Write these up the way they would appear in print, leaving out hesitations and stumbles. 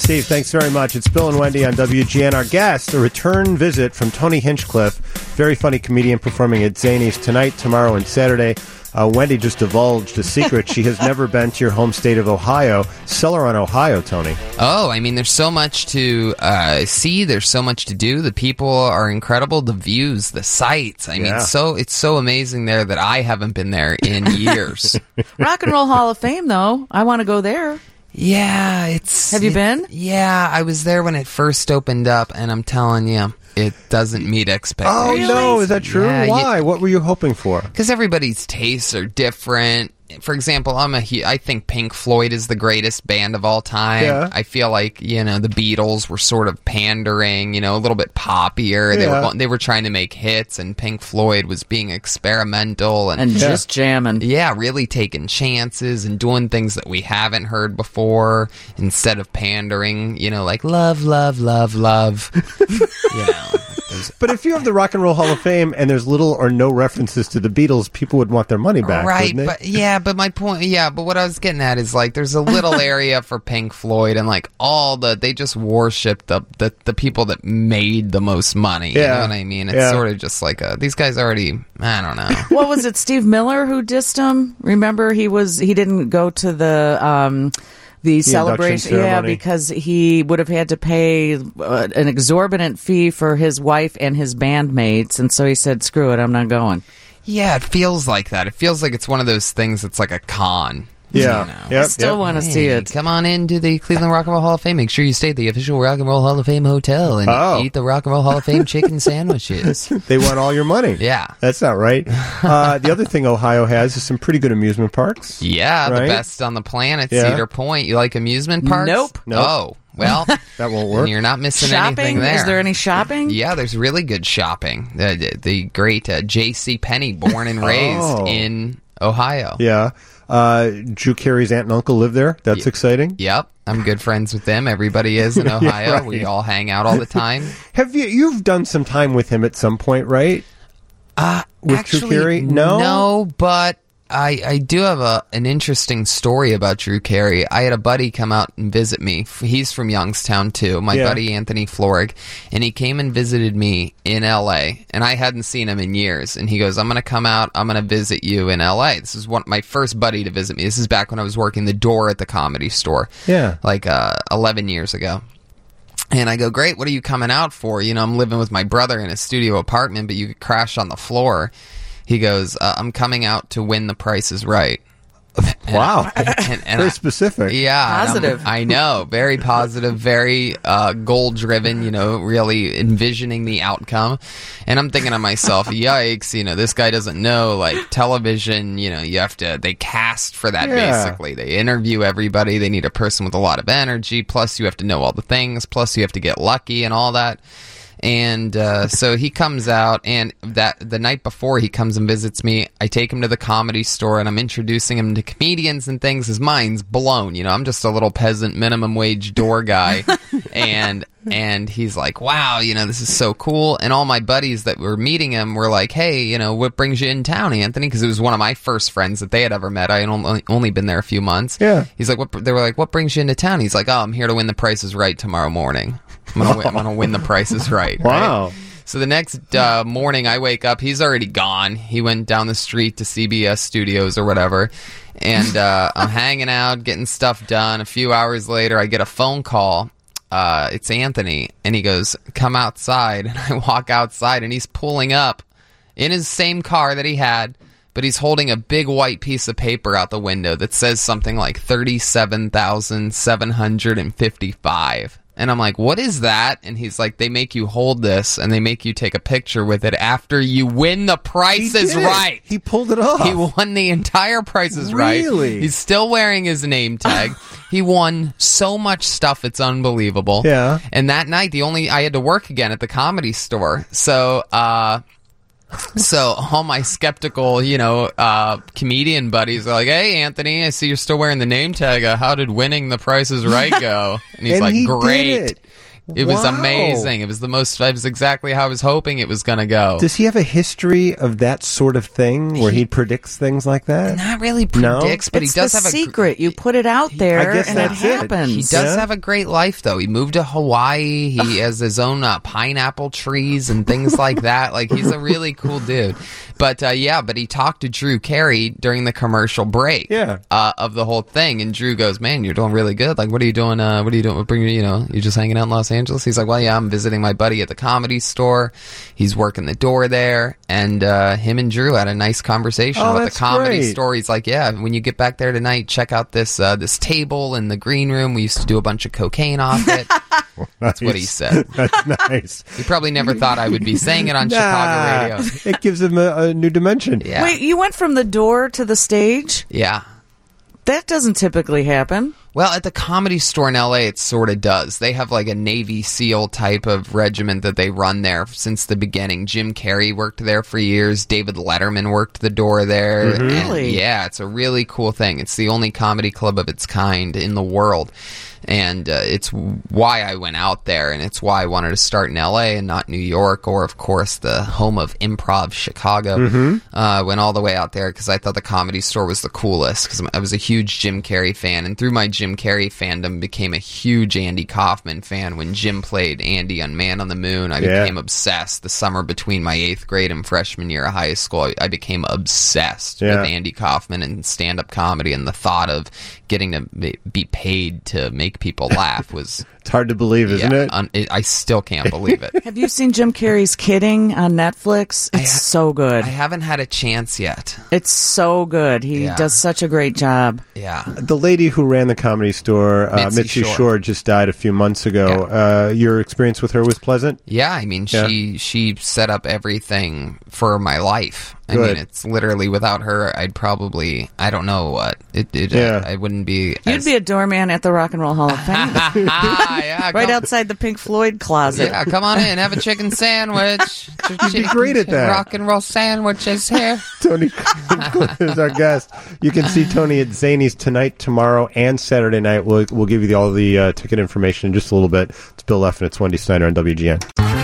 Steve, thanks very much. It's Bill and Wendy on WGN. Our guest, a return visit from Tony Hinchcliffe, very funny comedian performing at Zanies tonight, tomorrow, and Saturday. Wendy just divulged a secret. She has never been to your home state of Ohio. Sell her on Ohio, Tony. Oh, I mean, there's so much to see. There's so much to do. The people are incredible. The views, the sights. I mean, it's so amazing there that I haven't been there in years. Rock and Roll Hall of Fame, though. I want to go there. Yeah, Have you been? Yeah, I was there when it first opened up, and I'm telling you, it doesn't meet expectations. Oh, no, is that true? Yeah, why? What were you hoping for? Because everybody's tastes are different. For example, I think Pink Floyd is the greatest band of all time. Yeah. I feel like, the Beatles were sort of pandering, a little bit poppier. Yeah. They were trying to make hits, and Pink Floyd was being experimental and just jamming. Yeah, really taking chances and doing things that we haven't heard before instead of pandering, like love, love, love, love. But if you have the Rock and Roll Hall of Fame and there's little or no references to the Beatles, people would want their money back, right? wouldn't they? But my point, but what I was getting at is like there's a little area for Pink Floyd, and like they just worship the people that made the most money. You know what I mean? It's sort of just like these guys already. I don't know. What was it? Steve Miller who dissed him? Remember, he didn't go to the celebration, because he would have had to pay an exorbitant fee for his wife and his bandmates, and so he said, "Screw it, I'm not going." Yeah, it feels like that. It feels like it's one of those things that's like a con. Yeah. I still want to see it. Come on into the Cleveland Rock and Roll Hall of Fame. Make sure you stay at the official Rock and Roll Hall of Fame hotel and eat the Rock and Roll Hall of Fame chicken sandwiches. They want all your money. Yeah. That's not right. The other thing Ohio has is some pretty good amusement parks. Yeah, right? The best on the planet, Cedar Point. You like amusement parks? Nope. Oh, well. That won't work. You're not missing Shopping? anything there. Is there any shopping? Yeah, there's really good shopping. The great J.C. Penney, born and raised in Ohio. Yeah. Drew Carey's aunt and uncle live there. That's exciting. Yep. I'm good friends with them. Everybody is in Ohio. Right. We all hang out all the time. You've done some time with him at some point, right? With Actually, Drew Carey? No, but I do have an interesting story about Drew Carey. I had a buddy come out and visit me. He's from Youngstown, too. My buddy Anthony Florig. And he came and visited me in L.A. And I hadn't seen him in years. And he goes, I'm going to come out. I'm going to visit you in L.A. This is my first buddy to visit me. This is back when I was working the door at the Comedy Store. Yeah. Like 11 years ago. And I go, great, what are you coming out for? I'm living with my brother in a studio apartment, but you could crash on the floor. He goes, I'm coming out to win The Price is Right. Wow. And very specific. Yeah. Positive. I know. Very positive, very goal-driven, really envisioning the outcome. And I'm thinking to myself, yikes, this guy doesn't know, like, television, they cast for that, basically. They interview everybody. They need a person with a lot of energy. Plus, you have to know all the things. Plus, you have to get lucky and all that. And so he comes out, and the night before he comes and visits me, I take him to the Comedy Store, and I'm introducing him to comedians and things. His mind's blown. I'm just a little peasant minimum wage door guy. And he's like, wow, this is so cool. And all my buddies that were meeting him were like, hey, what brings you in town, Anthony? Because it was one of my first friends that they had ever met. I had only been there a few months. Yeah. He's like, they were like, what brings you into town? He's like, oh, I'm here to win The Price is Right tomorrow morning. I'm gonna win The Price is Right. Wow. Right? So the next morning I wake up, he's already gone. He went down the street to CBS Studios or whatever. And I'm hanging out, getting stuff done. A few hours later, I get a phone call. It's Anthony. And he goes, come outside. And I walk outside, and he's pulling up in his same car that he had. But he's holding a big white piece of paper out the window that says something like 37,755. And I'm like, what is that? And he's like, they make you hold this, and they make you take a picture with it after you win The Price is Right. He pulled it off. He won the entire Price is Right. Really? He's still wearing his name tag. He won so much stuff, it's unbelievable. Yeah. And that night, I had to work again at the Comedy Store. So all my skeptical, comedian buddies are like, hey, Anthony, I see you're still wearing the name tag. How did winning The Price is Right go? And he's And like, he great. did it. It was amazing. It was exactly how I was hoping it was going to go. Does he have a history of that sort of thing where he predicts things like that? Not really predicts, but it's he does have a secret. You put it out there, and it happens. He does have a great life, though. He moved to Hawaii. He has his own pineapple trees and things like that. Like, he's a really cool dude. But but he talked to Drew Carey during the commercial break of the whole thing, and Drew goes, "Man, you're doing really good. Like, what are you doing? You're just hanging out in Los Angeles?" He's like, "Well, yeah, I'm visiting my buddy at the Comedy Store. He's working the door there." And him and Drew had a nice conversation about the Comedy Store. He's like, "Yeah, when you get back there tonight, check out this table in the green room. We used to do a bunch of cocaine off it." That's what he said. That's nice. He probably never thought I would be saying it on Chicago radio. It gives him a new dimension. Yeah. Wait, you went from the door to the stage? Yeah. That doesn't typically happen. Well, at the Comedy Store in LA, it sort of does. They have like a Navy SEAL type of regiment that they run there since the beginning. Jim Carrey worked there for years. David Letterman worked the door there. Mm-hmm. Really? Yeah, it's a really cool thing. It's the only comedy club of its kind in the world. And it's why I went out there, and it's why I wanted to start in LA and not New York, or, of course, the home of improv, Chicago. Mm-hmm. Went all the way out there because I thought the Comedy Store was the coolest, because I was a huge Jim Carrey fan, and through my Jim Carrey fandom became a huge Andy Kaufman fan. When Jim played Andy on Man on the Moon, I became obsessed. The summer between my 8th grade and freshman year of high school, I became obsessed with Andy Kaufman and stand-up comedy, and the thought of getting to be paid to make people laugh was... It's hard to believe, isn't it? I still can't believe it. Have you seen Jim Carrey's Kidding on Netflix? It's so good. I haven't had a chance yet. It's so good. He does such a great job. Yeah. The lady who ran the Comedy Store, Mitzi Shore, just died a few months ago. Yeah. Your experience with her was pleasant? Yeah, I mean, she set up everything for my life. I mean, it's literally, without her, I'd probably, I don't know what. I wouldn't be... You'd be a doorman at the Rock and Roll Hall of Fame. Right outside the Pink Floyd closet. Yeah, come on in, have a chicken sandwich. You'd be great at that. Rock and roll sandwiches here. Tony is our guest. You can see Tony at Zanies tonight, tomorrow, and Saturday night. We'll give you all the ticket information in just a little bit. It's Bill Leff and it's Wendy Snyder on WGN.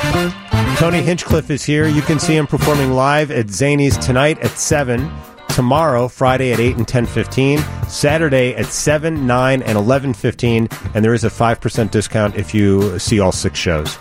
Tony Hinchcliffe is here. You can see him performing live at Zanies tonight at 7, tomorrow, Friday at 8 and 10:15, Saturday at 7, 9, and 11:15, and there is a 5% discount if you see all 6 shows.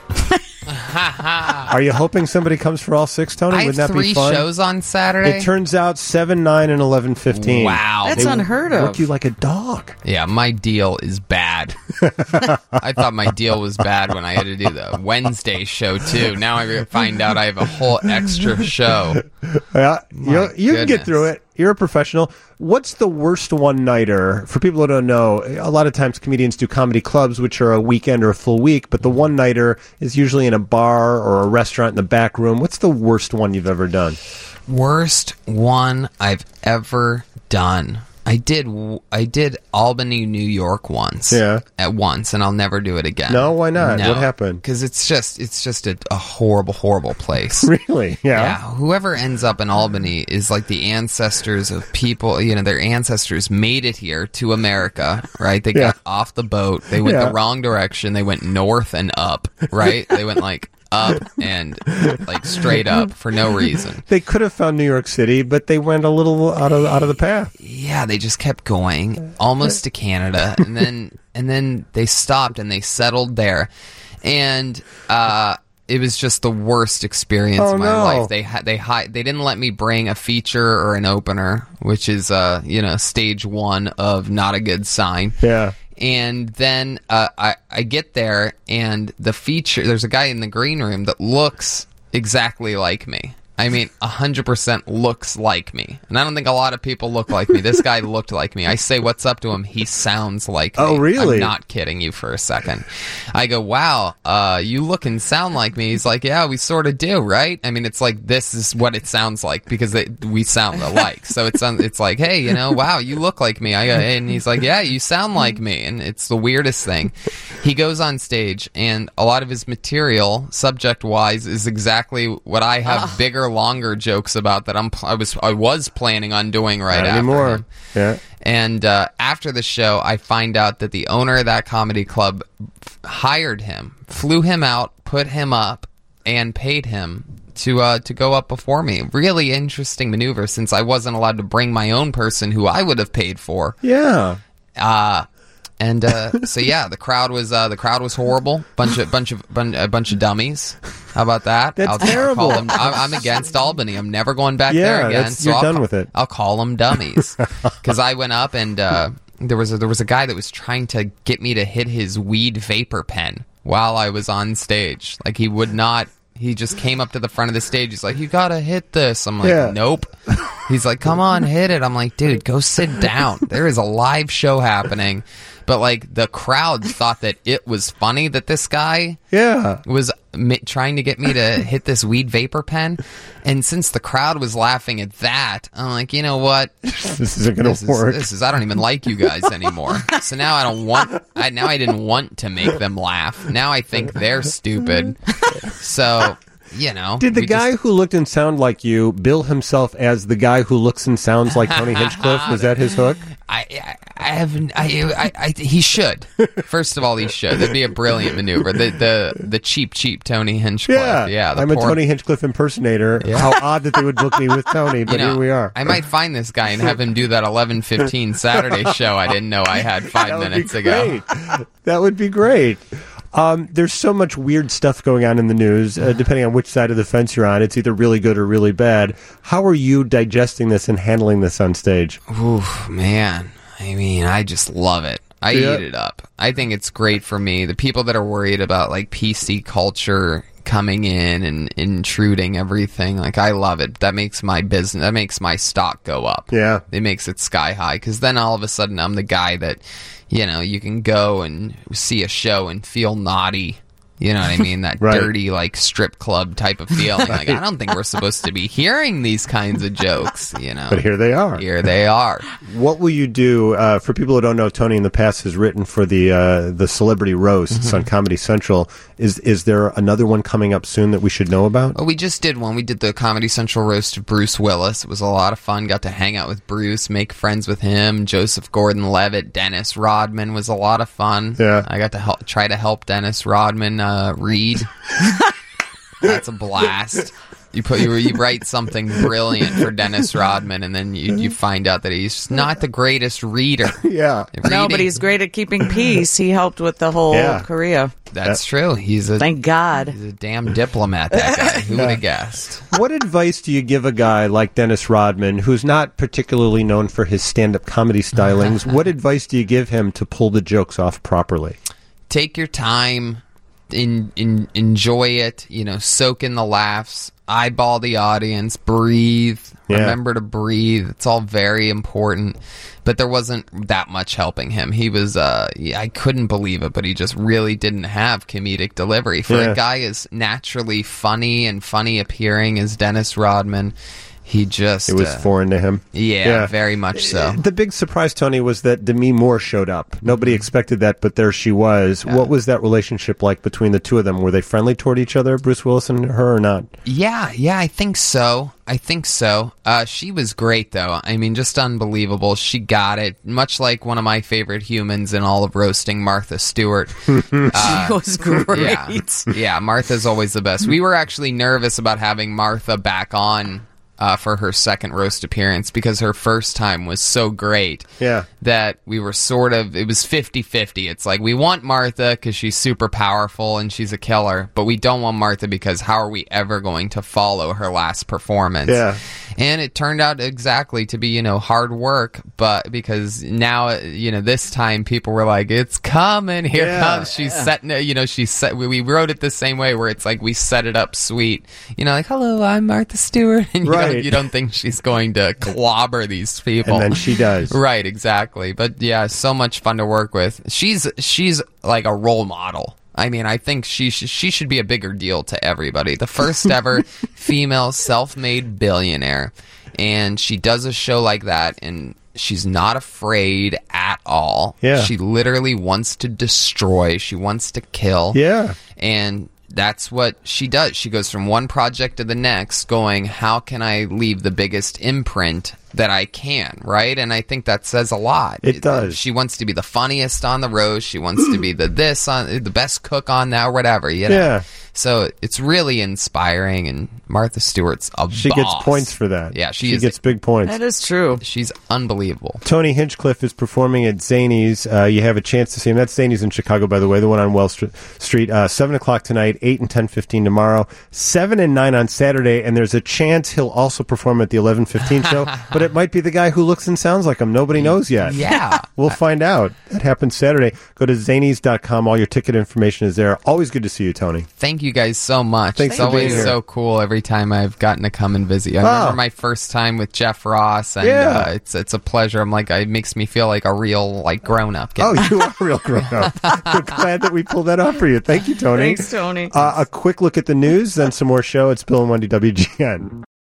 Are you hoping somebody comes for all 6, Tony? Wouldn't that be fun? 3 shows on Saturday. It turns out 7, 9, and 11:15. Wow, that's unheard of. Work you like a dog. Yeah, my deal is bad. I thought my deal was bad when I had to do the Wednesday show too. Now I find out I have a whole extra show. Yeah, you can get through it. You're a professional. What's the worst one-nighter? For people who don't know, a lot of times comedians do comedy clubs, which are a weekend or a full week, but the one-nighter is usually in a bar or a restaurant in the back room. What's the worst one you've ever done? Worst one I've ever done. I did Albany, New York once. Yeah. At once, and I'll never do it again. No, why not? No, what happened? Because it's just a horrible, horrible place. Really? Yeah. Whoever ends up in Albany is like the ancestors of people. You know, their ancestors made it here to America, right? They got off the boat. They went the wrong direction. They went north and up, right? They went like up and like straight up for no reason. They could have found New York City, but they went a little out of the path. Yeah, they just kept going almost to Canada, and then they stopped and they settled there, and it was just the worst experience of my life. They didn't let me bring a feature or an opener, which is stage 1 of not a good sign. Yeah. And then I get there, and the feature, there's a guy in the green room that looks exactly like me. I mean, 100% looks like me. And I don't think a lot of people look like me. This guy looked like me. I say what's up to him. He sounds like me. Oh, really? I'm not kidding you for a second. I go, wow, you look and sound like me. He's like, yeah, we sort of do, right? I mean, it's like, this is what it sounds like because we sound alike. So it's like, hey, wow, you look like me. And he's like, yeah, you sound like me. And it's the weirdest thing. He goes on stage, and a lot of his material, subject-wise, is exactly what I have bigger, longer jokes about that I was planning on doing right after him. Yeah. And after the show, I find out that the owner of that comedy club hired him, flew him out, put him up, and paid him to go up before me. Really interesting maneuver, since I wasn't allowed to bring my own person who I would have paid for. Yeah. So yeah, the crowd was horrible. Bunch of dummies. How about that? That's terrible. I'm against Albany. I'm never going back there again. You're done with it. I'll call them dummies, because I went up and there was a guy that was trying to get me to hit his weed vapor pen while I was on stage. Like, he would not. He just came up to the front of the stage. He's like, "You gotta hit this." I'm like, "Nope." He's like, "Come on, hit it." I'm like, "Dude, go sit down. There is a live show happening." But, like, the crowd thought that it was funny that this guy was trying to get me to hit this weed vapor pen. And since the crowd was laughing at that, I'm like, you know what? This isn't going to work. I don't even like you guys anymore. So now I didn't want to make them laugh. Now I think they're stupid. So, you know. Did the guy who looked and sounded like you bill himself as the guy who looks and sounds like Tony Hinchcliffe? Was that his hook? He should. First of all, he should. That'd be a brilliant maneuver. The cheap Tony Hinchcliffe. Yeah, I'm a Tony Hinchcliffe impersonator. Yeah. How odd that they would book me with Tony, but here we are. I might find this guy and have him do that 11:15 Saturday show I didn't know I had 5 minutes ago. That would be great. There's so much weird stuff going on in the news, depending on which side of the fence you're on. It's either really good or really bad. How are you digesting this and handling this on stage? Oof, man. I mean, I just love it. I eat it up. I think it's great for me. The people that are worried about, like, PC culture coming in and intruding everything, like, I love it. That makes my business, that makes my stock go up. Yeah. It makes it sky high, because then all of a sudden I'm the guy that, you know, you can go and see a show and feel naughty. You know what I mean? That dirty, like, strip club type of feeling. Like, I don't think we're supposed to be hearing these kinds of jokes, you know. But here they are. Here they are. What will you do, for people who don't know, Tony in the past has written for the Celebrity Roasts on Comedy Central. Is there another one coming up soon that we should know about? Well, we just did one. We did the Comedy Central roast of Bruce Willis. It was a lot of fun. Got to hang out with Bruce, make friends with him. Joseph Gordon-Levitt, Dennis Rodman was a lot of fun. Yeah. I got to try to help Dennis Rodman read. That's a blast. You write something brilliant for Dennis Rodman, and then you find out that he's not the greatest reader. Yeah. No, but he's great at keeping peace. He helped with the whole Korea. That's true. Thank God. He's a damn diplomat, that guy. Who would have guessed? What advice do you give a guy like Dennis Rodman, who's not particularly known for his stand-up comedy stylings? What advice do you give him to pull the jokes off properly? Take your time. Enjoy it, you know, soak in the laughs, eyeball the audience, breathe, remember to breathe. It's all very important. But there wasn't that much helping him. He was, I couldn't believe it, but he just really didn't have comedic delivery. For a guy as naturally funny and funny appearing as Dennis Rodman, it was foreign to him. Yeah, very much so. The big surprise, Tony, was that Demi Moore showed up. Nobody expected that, but there she was. Yeah. What was that relationship like between the two of them? Were they friendly toward each other, Bruce Willis and her, or not? Yeah, I think so. She was great, though. I mean, just unbelievable. She got it. Much like one of my favorite humans in all of roasting, Martha Stewart. She was great. Yeah, Martha's always the best. We were actually nervous about having Martha back on for her second roast appearance, because her first time was so great that we were it was 50-50. It's like, we want Martha because she's super powerful and she's a killer, but we don't want Martha because how are we ever going to follow her last performance? Yeah. And it turned out exactly to be, you know, hard work, but because now, you know, this time people were like, it's coming, here comes, she's setting it, you know, we wrote it the same way, where it's like, we set it up sweet, you know, like, hello, I'm Martha Stewart, and you don't think she's going to clobber these people. And then she does. Right, exactly. But yeah, so much fun to work with. She's like a role model. I mean, I think she should be a bigger deal to everybody. The first ever female self-made billionaire. And she does a show like that, and she's not afraid at all. Yeah. She literally wants to destroy. She wants to kill. Yeah. And that's what she does. She goes from one project to the next going, how can I leave the biggest imprint that I can, right? And I think that says a lot. It does. She wants to be the funniest on the roast. She wants to be the best cook on that, or whatever, you know? Yeah. So it's really inspiring, and Martha Stewart's a She boss. gets points for that. Yeah, she gets big points. That is true. She's unbelievable. Tony Hinchcliffe is performing at Zanies. You have a chance to see him. That's Zanies in Chicago, by the way, the one on Wells Street. 7 o'clock tonight, 8 and 10:15 tomorrow, 7 and 9 on Saturday, and there's a chance he'll also perform at the 11:15 show, but it might be the guy who looks and sounds like him. Nobody knows yet. Yeah. We'll find out. That happens Saturday. Go to zanies.com. All your ticket information is there. Always good to see you, Tony. Thank you guys so much. Thanks it's for being always here. so cool every time I've gotten to come and visit you. I remember my first time with Jeff Ross, and it's a pleasure. I'm like, it makes me feel like a real grown up. Oh, you are a real grown up. We're glad that we pulled that off for you. Thank you, Tony. Thanks, Tony. A quick look at the news, then some more show. It's Bill and Wendy, WGN.